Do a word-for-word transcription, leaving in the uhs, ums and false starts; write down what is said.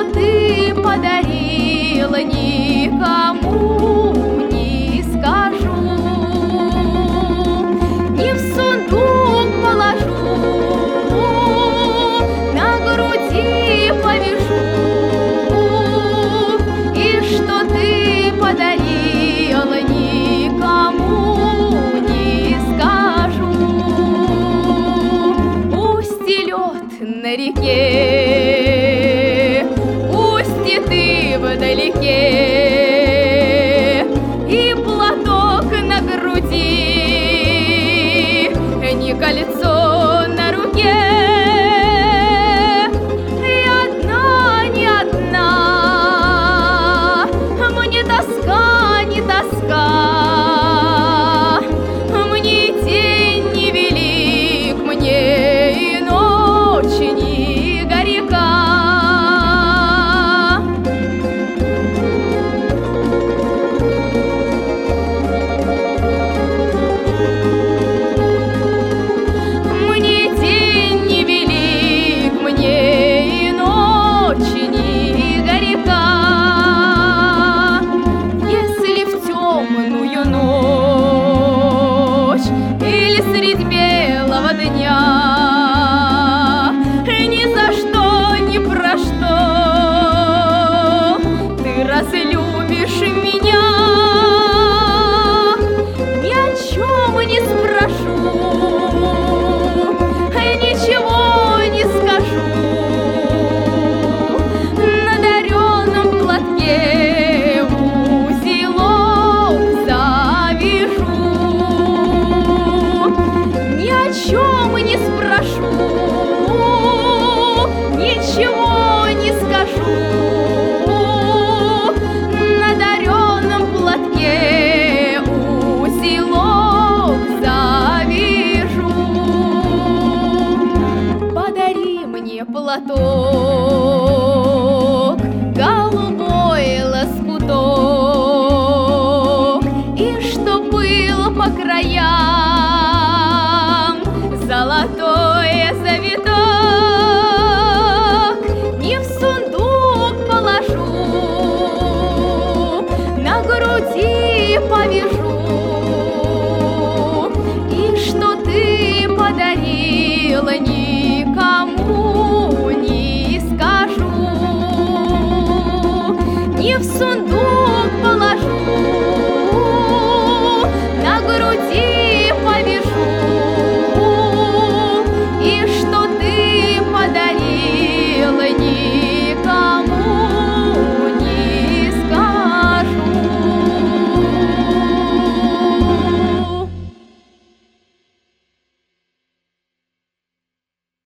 что ты подарила, никому не скажу. Не в сундук положу, на груди повешу. И что ты подарила, никому не скажу. Пусть и лед на реке, пусть и ты вдалеке, и платок на груди, не кольцо на руке. И одна, не одна, мне тоска, не тоска, мне день не велик, мне и ночь не горека. Мне день не велик, мне и ночь не горека.